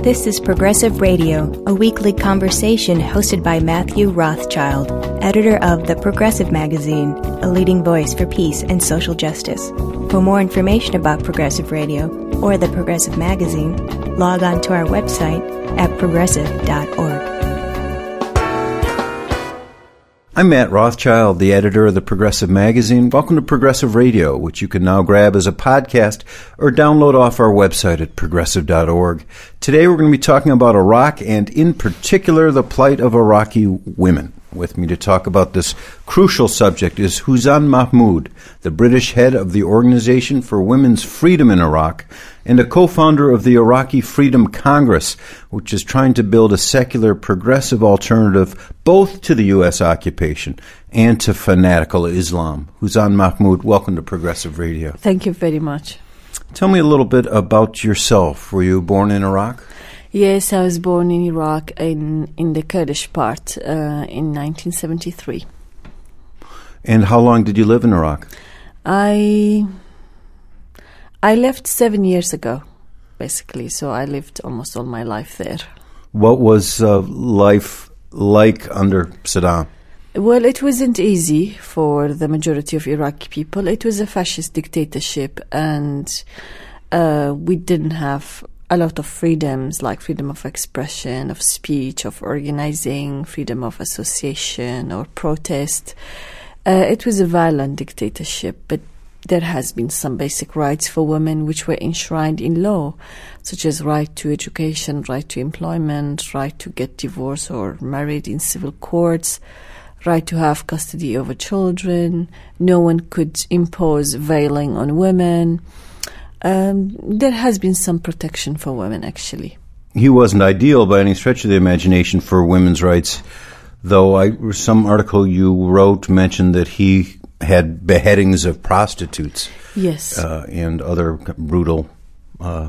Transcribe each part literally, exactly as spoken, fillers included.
This is Progressive Radio, a weekly conversation hosted by Matthew Rothschild, editor of The Progressive Magazine, a leading voice for peace and social justice. For more information about Progressive Radio or The Progressive Magazine, log on to our website at progressive dot org. I'm Matt Rothschild, the editor of The Progressive Magazine. Welcome to Progressive Radio, which you can now grab as a podcast or download off our website at progressive dot org. Today we're going to be talking about Iraq and, in particular, the plight of Iraqi women. With me to talk about this crucial subject is Huzan Mahmoud, the British head of the Organization for Women's Freedom in Iraq and a co-founder of the Iraqi Freedom Congress, which is trying to build a secular, progressive alternative both to the U S occupation and to fanatical Islam. Huzan Mahmoud, welcome to Progressive Radio. Thank you very much. Tell me a little bit about yourself. Were you born in Iraq? Yes, I was born in Iraq, in, in the Kurdish part, uh, in nineteen seventy-three. And how long did you live in Iraq? I I left seven years ago, basically, so I lived almost all my life there. What was uh, life like under Saddam? Well, it wasn't easy for the majority of Iraqi people. It was a fascist dictatorship, and uh, we didn't have a lot of freedoms, like freedom of expression, of speech, of organizing, freedom of association or protest. Uh, it was a violent dictatorship, but there has been some basic rights for women which were enshrined in law, such as right to education, right to employment, right to get divorced or married in civil courts, right to have custody over children. No one could impose veiling on women. Um, there has been some protection for women, actually. He wasn't ideal by any stretch of the imagination for women's rights, though I, some article you wrote mentioned that he had beheadings of prostitutes. Yes. Uh, and other brutal uh,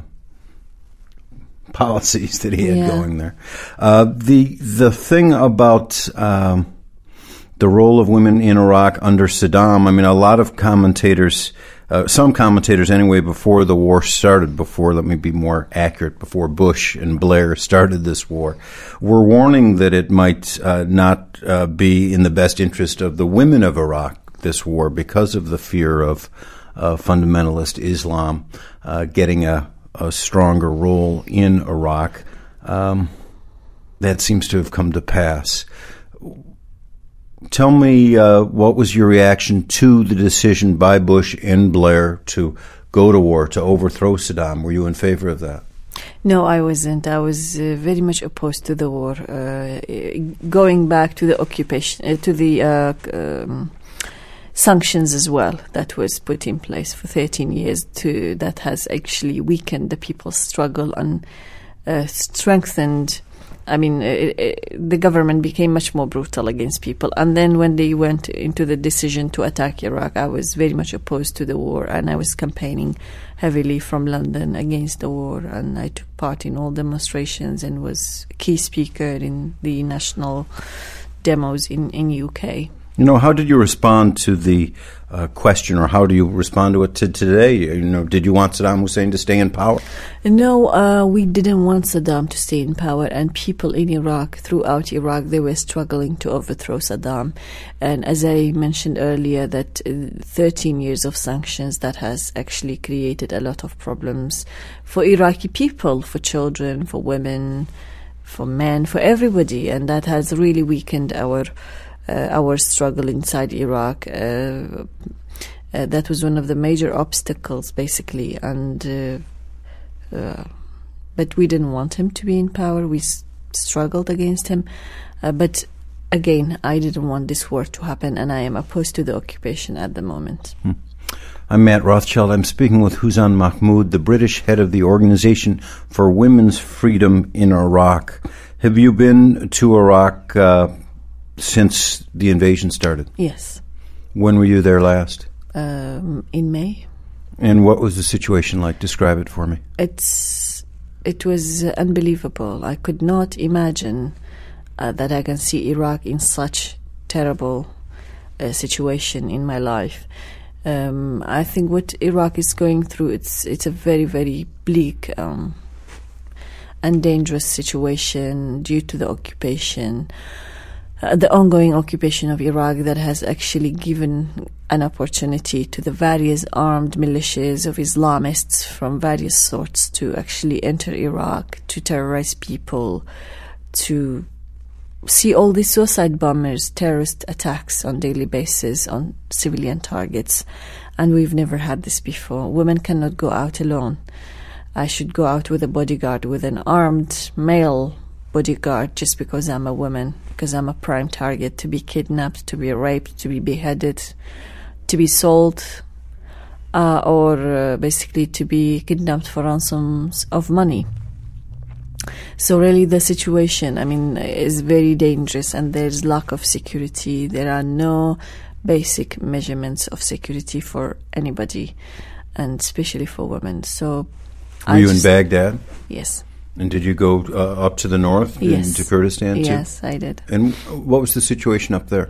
policies that he had yeah. going there. Uh, the the thing about um, the role of women in Iraq under Saddam, I mean, a lot of commentators... Uh, some commentators, anyway, before the war started, before, let me be more accurate, before Bush and Blair started this war, were warning that it might uh, not uh, be in the best interest of the women of Iraq, this war, because of the fear of uh, fundamentalist Islam uh, getting a, a stronger role in Iraq. Um, that seems to have come to pass. Tell me, uh, what was your reaction to the decision by Bush and Blair to go to war, to overthrow Saddam? Were you in favor of that? No, I wasn't. I was uh, very much opposed to the war. Uh, going back to the occupation, uh, to the uh, um, sanctions as well that was put in place for thirteen years, to that has actually weakened the people's struggle and uh, strengthened. I mean, it, it, the government became much more brutal against people. And then when they went into the decision to attack Iraq, I was very much opposed to the war, and I was campaigning heavily from London against the war. And I took part in all demonstrations and was a key speaker in the national demos in, in U K. You know, how did you respond to the uh, question, or how do you respond to it to today? You know, did you want Saddam Hussein to stay in power? No, uh, we didn't want Saddam to stay in power, and people in Iraq, throughout Iraq, they were struggling to overthrow Saddam. And as I mentioned earlier, that uh, thirteen years of sanctions, that has actually created a lot of problems for Iraqi people, for children, for women, for men, for everybody, and that has really weakened our Uh, our struggle inside Iraq. Uh, uh, that was one of the major obstacles, basically, and uh, uh, but we didn't want him to be in power. We s- struggled against him, uh, but again, I didn't want this war to happen, and I am opposed to the occupation at the moment. Hmm. I'm Matt Rothschild. I'm speaking with Huzan Mahmoud, the British head of the Organization for Women's Freedom in Iraq. Have you been to Iraq uh, since the invasion started? Yes. When were you there last? Um, in May. And what was the situation like? Describe it for me. It's it was uh, unbelievable. I could not imagine uh, that I can see Iraq in such terrible uh, situation in my life. Um, I think what Iraq is going through, it's it's a very, very bleak um, and dangerous situation due to the occupation, uh, the ongoing occupation of Iraq, that has actually given an opportunity to the various armed militias of Islamists from various sorts to actually enter Iraq, to terrorize people, to see all these suicide bombers, terrorist attacks on daily basis on civilian targets. And we've never had this before. Women cannot go out alone. I should go out with a bodyguard, with an armed male bodyguard, just because I'm a woman, because I'm a prime target to be kidnapped, to be raped, to be beheaded, to be sold, uh, or uh, basically to be kidnapped for ransoms of money. So really the situation, I mean, is very dangerous, and there's lack of security. There are no basic measurements of security for anybody, and especially for women. So, were I you just, in Baghdad? Yes. And did you go uh, up to the north, yes. into Kurdistan too? Yes, I did. And what was the situation up there?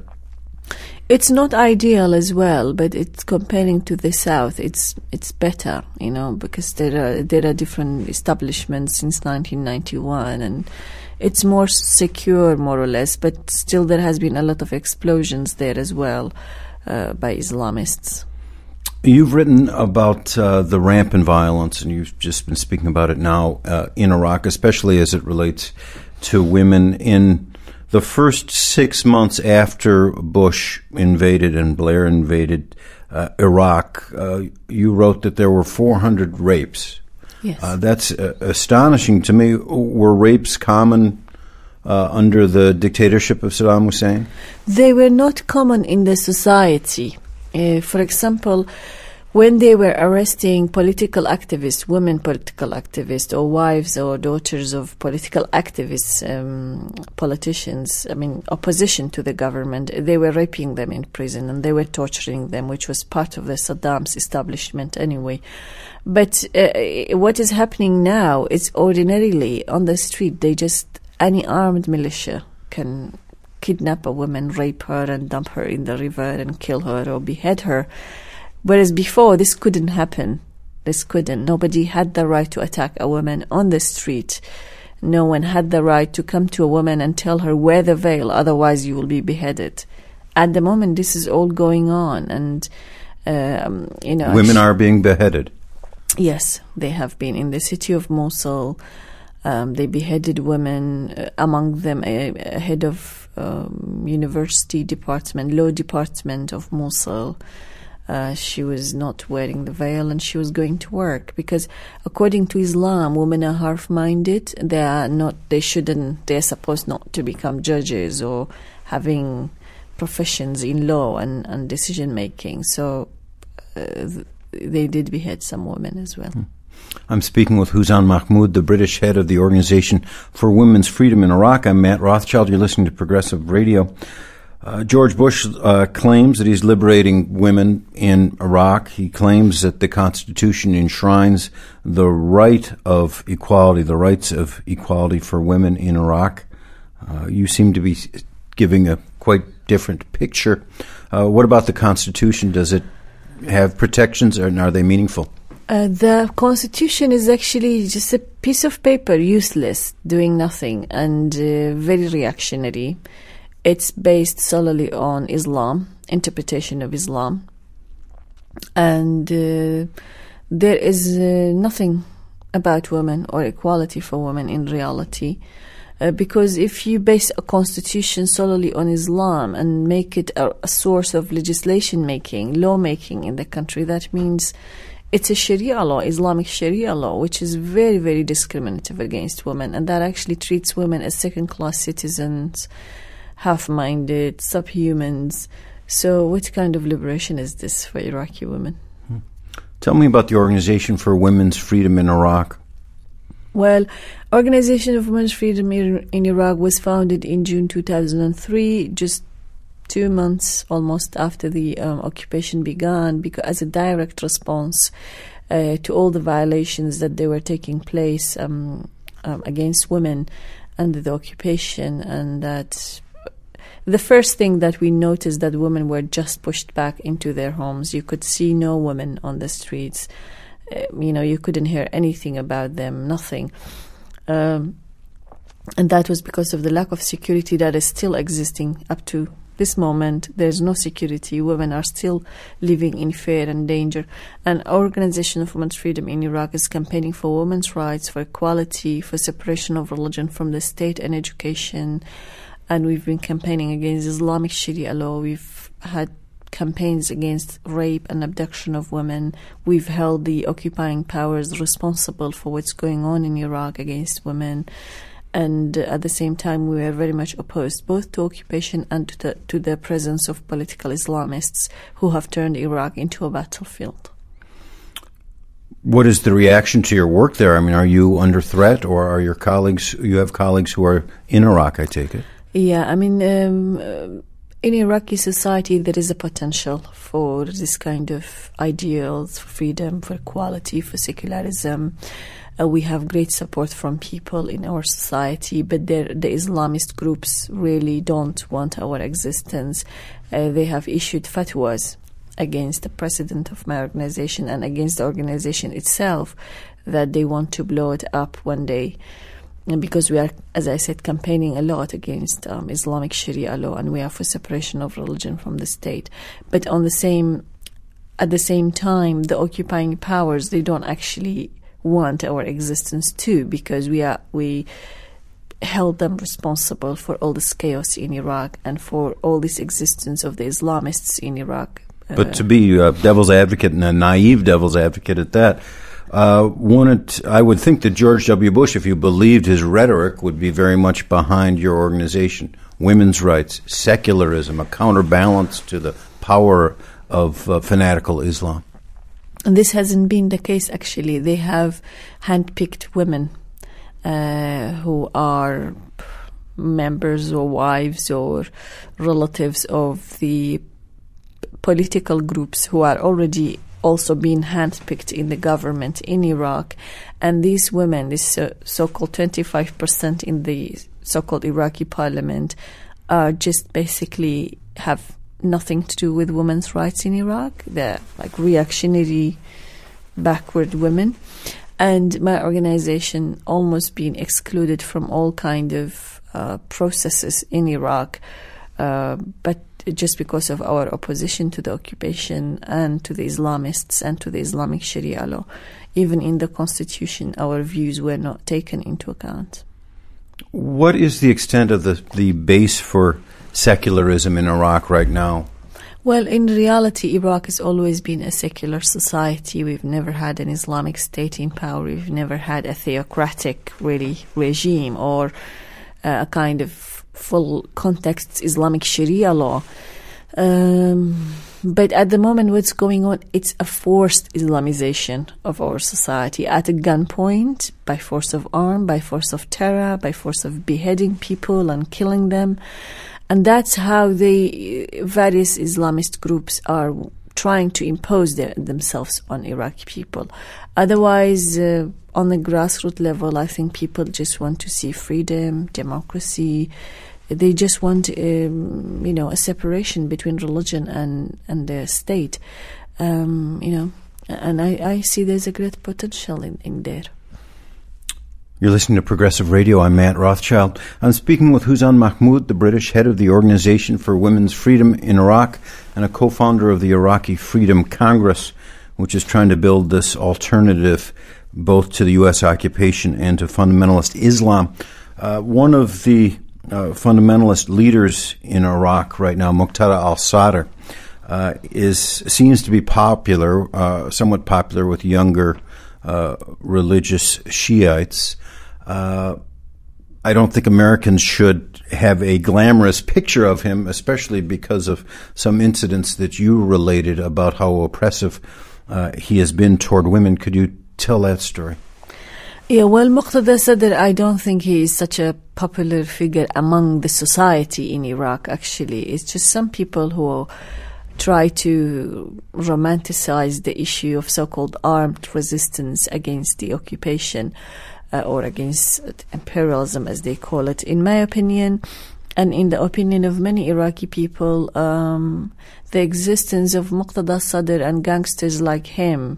It's not ideal as well, but it's comparing to the south, it's it's better, you know, because there are there are different establishments since nineteen ninety-one, and it's more secure, more or less. But still, there has been a lot of explosions there as well uh, by Islamists. You've written about uh, the rampant violence, and you've just been speaking about it now uh, in Iraq, especially as it relates to women. In the first six months after Bush invaded and Blair invaded uh, Iraq, uh, you wrote that there were four hundred rapes. Yes. Uh, that's uh, astonishing to me. Were rapes common uh, under the dictatorship of Saddam Hussein? They were not common in the society. Uh, for example, when they were arresting political activists, women political activists, or wives or daughters of political activists, um, politicians, I mean, opposition to the government, they were raping them in prison and they were torturing them, which was part of the Saddam's establishment anyway. But uh, what is happening now is ordinarily on the street, they just, any armed militia can kidnap a woman, rape her, and dump her in the river and kill her or behead her. Whereas before, this couldn't happen. This couldn't. Nobody had the right to attack a woman on the street. No one had the right to come to a woman and tell her, wear the veil, otherwise you will be beheaded. At the moment, this is all going on. And, um, you know... Women are being beheaded. Yes, they have been. In the city of Mosul, um, they beheaded women, uh, among them a, a head of um, university department, law department of Mosul. Uh, she was not wearing the veil and she was going to work because, according to Islam, women are half-minded. They are not. They shouldn't. They are supposed not to become judges or having professions in law and, and decision making. So uh, th- they did behead some women as well. I'm speaking with Huzan Mahmoud, the British head of the Organization for Women's Freedom in Iraq. I'm Matt Rothschild. You're listening to Progressive Radio. Uh, George Bush uh, claims that he's liberating women in Iraq. He claims that the Constitution enshrines the right of equality, the rights of equality for women in Iraq. Uh, you seem to be giving a quite different picture. Uh, what about the Constitution? Does it have protections, or are they meaningful? Uh, the Constitution is actually just a piece of paper, useless, doing nothing, and uh, very reactionary. It's based solely on Islam, interpretation of Islam. And uh, there is uh, nothing about women or equality for women in reality. Uh, because if you base a constitution solely on Islam and make it a, a source of legislation making, law making in the country, that means it's a Sharia law, Islamic Sharia law, which is very, very discriminative against women. And that actually treats women as second-class citizens, half-minded, subhumans. So what kind of liberation is this for Iraqi women? Hmm. Tell me about the Organization for Women's Freedom in Iraq. Well, Organization of Women's Freedom in Iraq was founded in June two thousand three, just two months almost after the um, occupation began, because as a direct response uh, to all the violations that they were taking place um, um, against women under the occupation, and that the first thing that we noticed that women were just pushed back into their homes. You could see no women on the streets. Uh, you know, you couldn't hear anything about them, nothing. Um, and that was because of the lack of security that is still existing up to this moment. There's no security. Women are still living in fear and danger. And our Organization of Women's Freedom in Iraq is campaigning for women's rights, for equality, for separation of religion from the state and education. And we've been campaigning against Islamic Sharia law. We've had campaigns against rape and abduction of women. We've held the occupying powers responsible for what's going on in Iraq against women. And uh, at the same time, we are very much opposed both to occupation and to the, to the presence of political Islamists who have turned Iraq into a battlefield. What is the reaction to your work there? I mean, are you under threat, or are your colleagues, you have colleagues who are in Iraq, I take it? Yeah, I mean, um, uh, in Iraqi society, there is a potential for this kind of ideals, for freedom, for equality, for secularism. Uh, we have great support from people in our society, but the Islamist groups really don't want our existence. Uh, they have issued fatwas against the president of my organization and against the organization itself that they want to blow it up one day. And because we are, as I said, campaigning a lot against um, Islamic Sharia law, and we are for separation of religion from the state. But on the same, at the same time, the occupying powers, they don't actually want our existence too, because we are we held them responsible for all this chaos in Iraq and for all this existence of the Islamists in Iraq. But uh, to be a devil's advocate, and a naive devil's advocate at that, uh, wanted, I would think that George W. Bush, if you believed his rhetoric, would be very much behind your organization. Women's rights, secularism, a counterbalance to the power of uh, fanatical Islam. And this hasn't been the case, actually. They have handpicked women uh, who are members or wives or relatives of the political groups who are already also being handpicked in the government in Iraq. And these women, this uh, so-called twenty-five percent in the so-called Iraqi parliament, are just basically have nothing to do with women's rights in Iraq. They're like reactionary, backward women. And my organization almost been excluded from all kind of uh, processes in Iraq, uh, but just because of our opposition to the occupation and to the Islamists and to the Islamic Sharia law. Even in the constitution, our views were not taken into account. What is the extent of the, the base for secularism in Iraq right now? Well, in reality, Iraq has always been a secular society. We've never had an Islamic state in power. We've never had a theocratic, really, regime or uh, a kind of full context Islamic Sharia law. Um, but at the moment, what's going on, it's a forced Islamization of our society at a gunpoint, by force of arm, by force of terror, by force of beheading people and killing them. And that's how the various Islamist groups are trying to impose their, themselves on Iraqi people. Otherwise, uh, on the grassroots level, I think people just want to see freedom, democracy. They just want, um, you know, a separation between religion and, and the state. Um, you know, and I, I see there's a great potential in, in there. You're listening to Progressive Radio. I'm Matt Rothschild. I'm speaking with Huzan Mahmoud, the British head of the Organization for Women's Freedom in Iraq and a co-founder of the Iraqi Freedom Congress, which is trying to build this alternative both to the U S occupation and to fundamentalist Islam. Uh, one of the uh, fundamentalist leaders in Iraq right now, Muqtada al-Sadr, uh, is seems to be popular, uh, somewhat popular with younger uh, religious Shiites. Uh, I don't think Americans should have a glamorous picture of him, especially because of some incidents that you related about how oppressive uh, he has been toward women. Could you tell that story? Yeah, well, Muqtada Sadr, I don't think he is such a popular figure among the society in Iraq, actually. It's just some people who try to romanticize the issue of so-called armed resistance against the occupation uh, or against imperialism, as they call it. In my opinion, and in the opinion of many Iraqi people, um, the existence of Muqtada Sadr and gangsters like him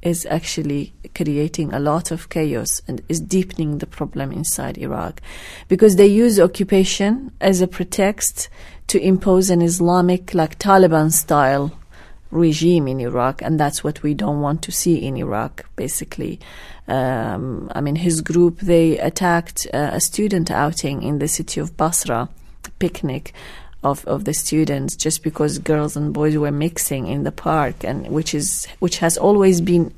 is actually creating a lot of chaos and is deepening the problem inside Iraq, because they use occupation as a pretext to impose an Islamic, like Taliban-style regime in Iraq, and that's what we don't want to see in Iraq, basically. Um, I mean, his group, they attacked uh, a student outing in the city of Basra, picnic of, of the students, just because girls and boys were mixing in the park, and which is which has always been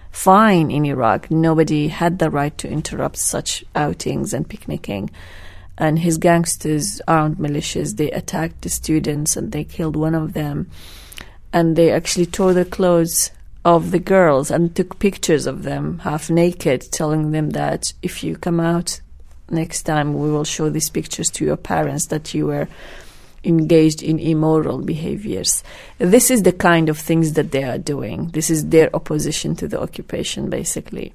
fine in Iraq. Nobody had the right to interrupt such outings and picnicking. And his gangsters, armed militias, they attacked the students and they killed one of them. And they actually tore the clothes of the girls and took pictures of them half naked, telling them that if you come out next time, we will show these pictures to your parents that you were engaged in immoral behaviors. This is the kind of things that they are doing. This is their opposition to the occupation, basically.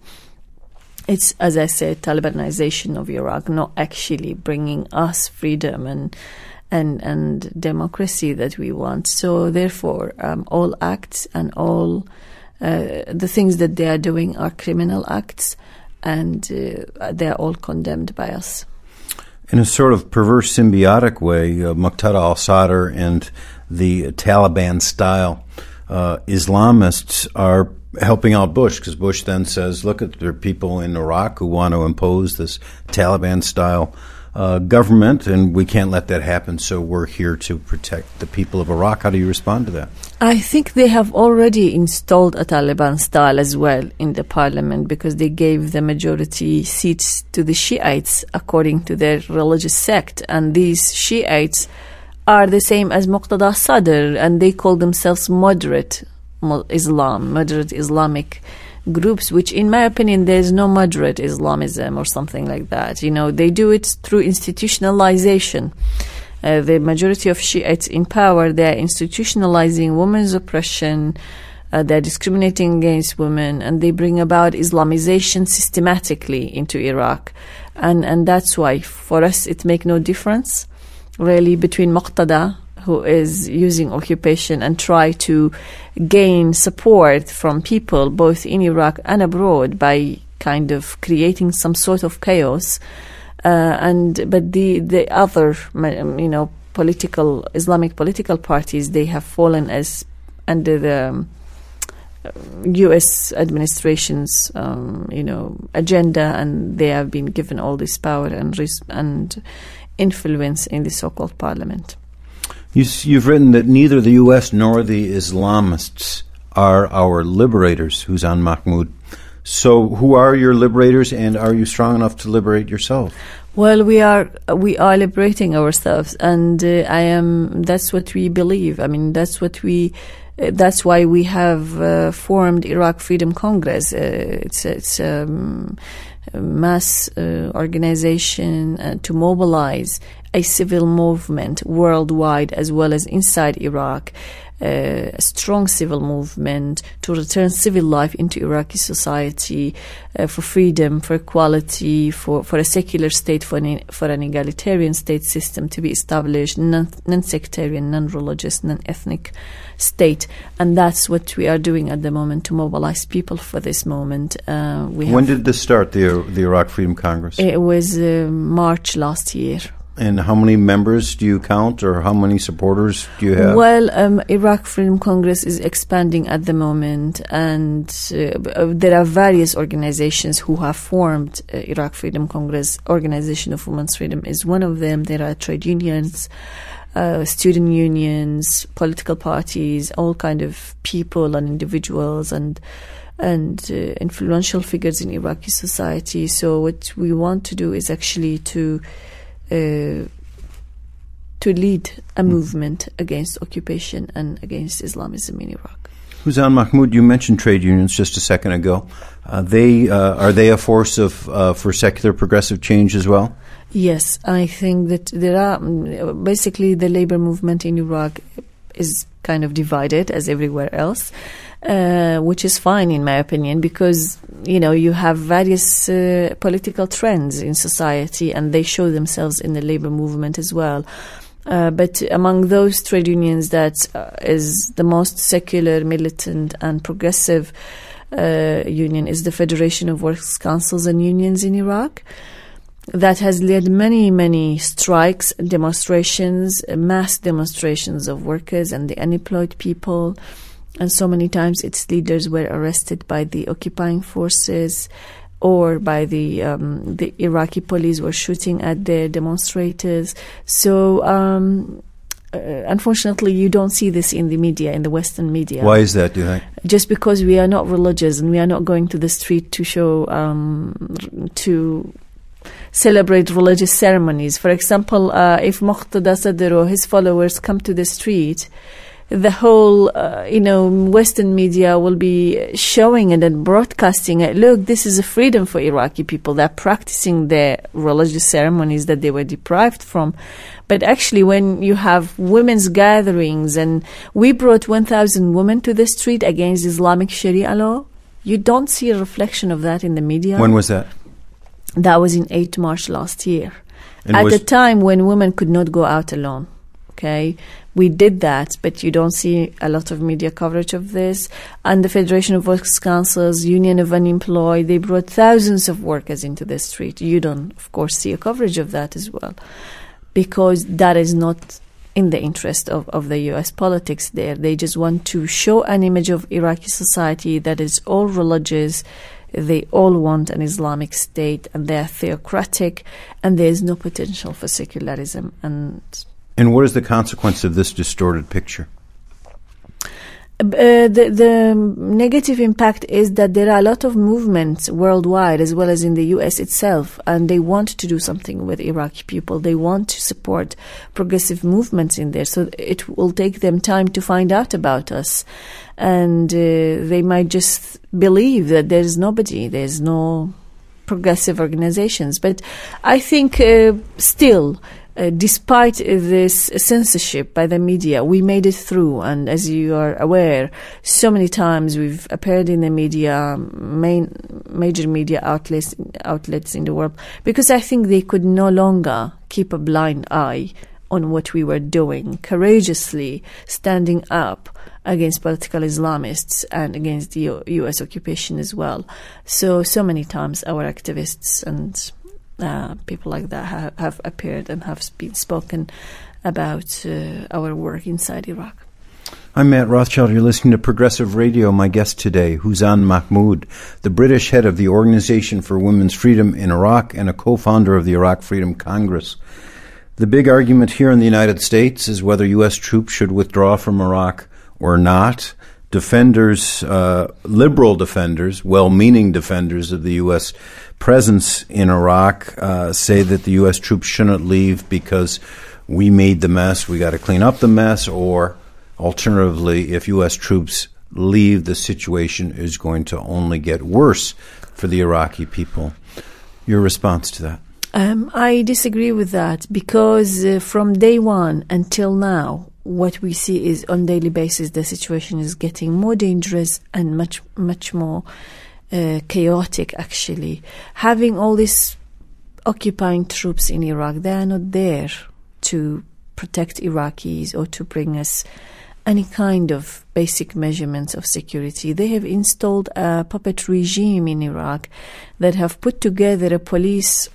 It's, as I said, Talibanization of Iraq, not actually bringing us freedom and and and democracy that we want. So therefore, um, all acts and all uh, the things that they are doing are criminal acts, and uh, they are all condemned by us. In a sort of perverse symbiotic way, uh, Muqtada al-Sadr and the Taliban-style uh, Islamists are helping out Bush, because Bush then says, look, at there are people in Iraq who want to impose this Taliban-style uh, government, and we can't let that happen, so we're here to protect the people of Iraq. How do you respond to that? I think they have already installed a Taliban style as well in the parliament, because they gave the majority seats to the Shiites according to their religious sect, and these Shiites are the same as Muqtada al-Sadr, and they call themselves moderate Islam, moderate Islamic groups, which in my opinion there's no moderate Islamism or something like that. You know, they do it through institutionalization. Uh, the majority of Shiites in power, they're institutionalizing women's oppression, uh, they're discriminating against women, and they bring about Islamization systematically into Iraq. And and that's why for us it makes no difference really between Muqtada, who is using occupation and try to gain support from people both in Iraq and abroad by kind of creating some sort of chaos. Uh, and but the the other, you know, political Islamic political parties, they have fallen as under the um, U S administration's um, you know agenda, and they have been given all this power and res- and influence in the so-called parliament. You, you've written that neither the U S nor the Islamists are our liberators, Huzan Mahmoud. So who are your liberators, and are you strong enough to liberate yourself? Well, we are we are liberating ourselves, and uh, I am. That's what we believe. I mean, that's what we. Uh, that's why we have uh, formed Iraq Freedom Congress. Uh, it's it's um, a mass uh, organization uh, to mobilize a civil movement worldwide as well as inside Iraq, uh, a strong civil movement to return civil life into Iraqi society, uh, for freedom, for equality, for, for a secular state, for an, for an egalitarian state system to be established, non, non-sectarian, non-religious, non-ethnic state. And that's what we are doing at the moment to mobilize people for this moment. Uh, we when did this start, the, the Iraq Freedom Congress? It was uh, March last year. And how many members do you count, or how many supporters do you have? Well, um, Iraq Freedom Congress is expanding at the moment, and uh, there are various organizations who have formed uh, Iraq Freedom Congress. Organization of Women's Freedom is one of them. There are trade unions, uh, student unions, political parties, all kind of people and individuals and and uh, influential figures in Iraqi society. So what we want to do is actually to Uh, to lead a movement against occupation and against Islamism in Iraq. Huzan Mahmoud, you mentioned trade unions just a second ago. Uh, they uh, are they a force of uh, for secular progressive change as well? Yes, I think that there are basically the labor movement in Iraq is kind of divided as everywhere else, uh, which is fine in my opinion, because you know you have various uh, political trends in society, and they show themselves in the labor movement as well. Uh, but among those trade unions that uh, is the most secular, militant, and progressive, uh, union is the Federation of Works Councils and Unions in Iraq. That has led many, many strikes, demonstrations, mass demonstrations of workers and the unemployed people. And so many times its leaders were arrested by the occupying forces, or by the um, the Iraqi police were shooting at the demonstrators. So, um, uh, unfortunately, you don't see this in the media, in the Western media. Why is that, do you think? Just because we are not religious and we are not going to the street to show, um, to celebrate religious ceremonies. For example, uh, if Muqtada Sadr or his followers come to the street, the whole, uh, you know, Western media will be showing it and broadcasting it. Look, this is a freedom for Iraqi people. They're practicing their religious ceremonies that they were deprived from. But actually, when you have women's gatherings, and we brought one thousand women to the street against Islamic Sharia law, you don't see a reflection of that in the media. When was that? That was in eighth of March last year. And at was- a time when women could not go out alone. Okay, we did that, but you don't see a lot of media coverage of this. And the Federation of Works Councils, Union of Unemployed, they brought thousands of workers into the street. You don't, of course, see a coverage of that as well, because that is not in the interest of, of the U S politics there. They just want to show an image of Iraqi society that is all religious. They all want an Islamic state, and they are theocratic, and there is no potential for secularism. And And what is the consequence of this distorted picture? Uh, the, the negative impact is that there are a lot of movements worldwide, as well as in the U S itself, and they want to do something with Iraqi people. They want to support progressive movements in there. So it will take them time to find out about us. And uh, they might just believe that there's nobody, there's no progressive organizations. But I think uh, still... Uh, despite uh, this censorship by the media, we made it through. And as you are aware, so many times we've appeared in the media, main major media outlets outlets in the world, because I think they could no longer keep a blind eye on what we were doing, courageously standing up against political Islamists and against the U- U.S. occupation as well. So, so many times our activists and Uh, people like that ha- have appeared and have been spoken about uh, our work inside Iraq. I'm Matt Rothschild. You're listening to Progressive Radio. My guest today, Huzan Mahmoud, the British head of the Organization for Women's Freedom in Iraq and a co-founder of the Iraq Freedom Congress. The big argument here in the United States is whether U S troops should withdraw from Iraq or not. Defenders, uh, liberal defenders, well-meaning defenders of the U S presence in Iraq uh, say that the U S troops shouldn't leave because we made the mess, we got to clean up the mess, or alternatively, if U S troops leave, the situation is going to only get worse for the Iraqi people. Your response to that? Um, I disagree with that, because uh, from day one until now, what we see is on daily basis the situation is getting more dangerous and much, much more uh, chaotic, actually. Having all these occupying troops in Iraq, they are not there to protect Iraqis or to bring us any kind of basic measurements of security. They have installed a puppet regime in Iraq that have put together a police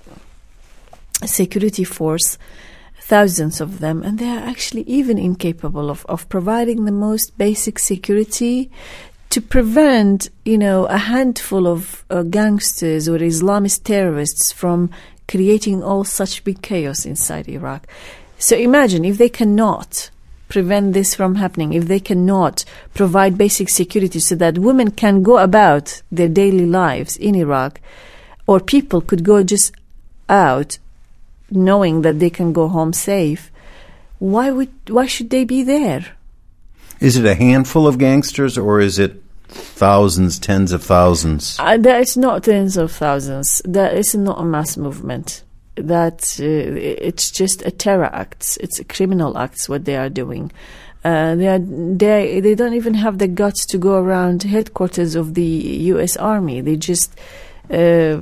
security force, thousands of them, and they are actually even incapable of, of providing the most basic security to prevent, you know, a handful of uh, gangsters or Islamist terrorists from creating all such big chaos inside Iraq. So imagine if they cannot prevent this from happening, if they cannot provide basic security so that women can go about their daily lives in Iraq, or people could go just out knowing that they can go home safe, why would why should they be there? Is it a handful of gangsters, or is it thousands, tens of thousands? Uh, that is not tens of thousands. That is not a mass movement. That uh, it's just a terror acts. It's a criminal acts what they are doing. Uh, they are they they don't even have the guts to go around headquarters of the U S Army. They just uh,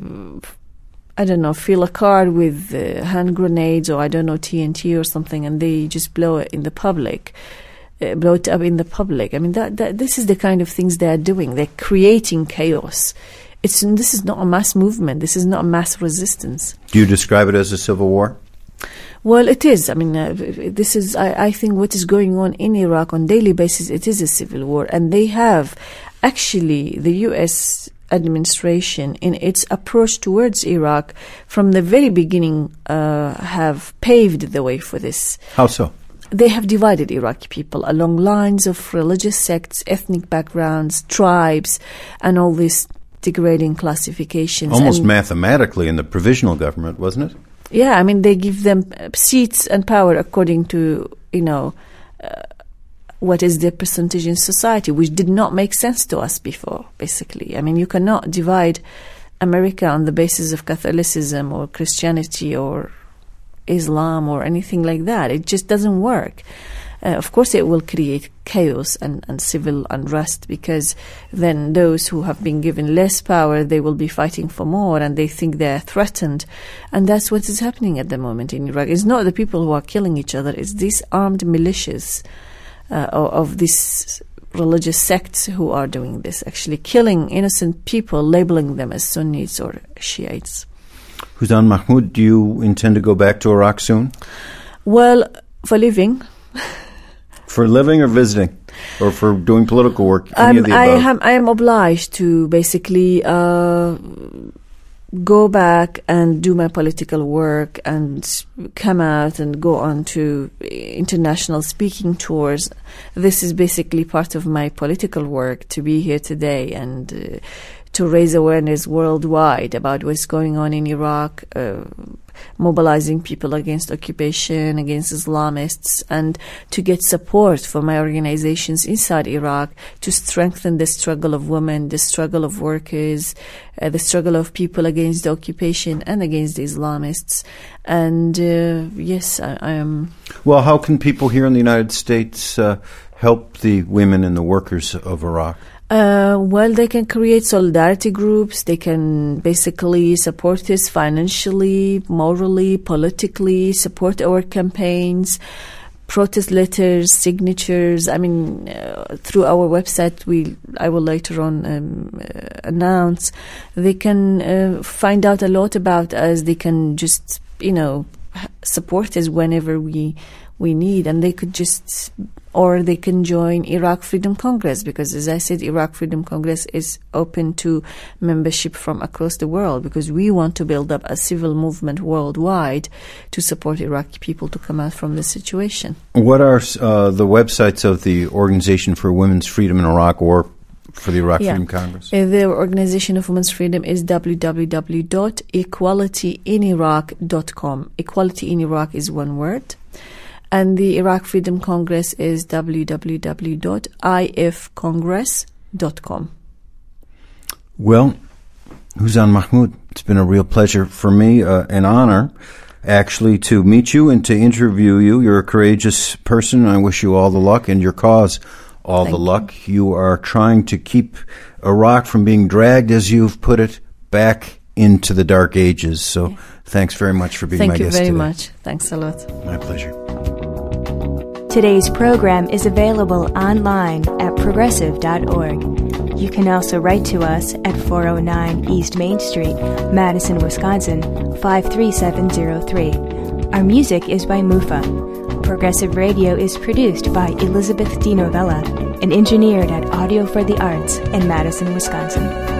I don't know, fill a car with uh, hand grenades or I don't know T N T or something, and they just blow it in the public. uh, brought up in the public. I mean, that, that this is the kind of things they are doing. They're creating chaos. It's this is not a mass movement. This is not a mass resistance. Do you describe it as a civil war? Well, it is. I mean, uh, this is, I, I think what is going on in Iraq on daily basis, it is a civil war. And they have, actually, the U S administration, in its approach towards Iraq, from the very beginning, uh, have paved the way for this. How so? They have divided Iraqi people along lines of religious sects, ethnic backgrounds, tribes, and all these degrading classifications. Almost and mathematically in the provisional government, wasn't it? Yeah, I mean, they give them seats and power according to, you know, uh, what is their percentage in society, which did not make sense to us before, basically. I mean, you cannot divide America on the basis of Catholicism or Christianity or Islam or anything like that. It just doesn't work. Uh, of course, it will create chaos and, and civil unrest, because then those who have been given less power, they will be fighting for more, and they think they're threatened. And that's what is happening at the moment in Iraq. It's not the people who are killing each other. It's these armed militias uh, of, of these religious sects who are doing this, actually killing innocent people, labeling them as Sunnis or Shiites. Huzan Mahmoud, do you intend to go back to Iraq soon? Well, for living... For living or visiting? Or for doing political work? Any Um, of the I above? am I am obliged to basically uh, go back and do my political work and come out and go on to international speaking tours. This is basically part of my political work, to be here today and uh, to raise awareness worldwide about what's going on in Iraq, uh, mobilizing people against occupation, against Islamists, and to get support for my organizations inside Iraq to strengthen the struggle of women, the struggle of workers, uh, the struggle of people against the occupation and against the Islamists. And uh, yes, I, I am... Well, how can people here in the United States uh, help the women and the workers of Iraq? Uh, well, they can create solidarity groups. They can basically support us financially, morally, politically, support our campaigns, protest letters, signatures. I mean, uh, through our website, we I will later on um, uh, announce. They can uh, find out a lot about us. They can just, you know, support us whenever we we need, and they could just... Or they can join Iraq Freedom Congress, because, as I said, Iraq Freedom Congress is open to membership from across the world, because we want to build up a civil movement worldwide to support Iraqi people to come out from this situation. What are uh, the websites of the Organization for Women's Freedom in Iraq, or for the Iraq yeah. Freedom Congress? Uh, the Organization of Women's Freedom is w w w dot equality in iraq dot com. Equality in Iraq is one word. And the Iraq Freedom Congress is w w w dot i f congress dot com. Well, Huzan Mahmoud, it's been a real pleasure for me, uh, an honor, actually, to meet you and to interview you. You're a courageous person. I wish you all the luck, and your cause all Thank the you. luck. You are trying to keep Iraq from being dragged, as you've put it, back into the dark ages. So yeah. Thanks very much for being Thank my you guest very today. much. Thanks a lot. My pleasure. Today's program is available online at progressive dot org. You can also write to us at four oh nine East Main Street, Madison, Wisconsin, five three seven zero three. Our music is by Mufa. Progressive Radio is produced by Elizabeth D. Novella and engineered at Audio for the Arts in Madison, Wisconsin.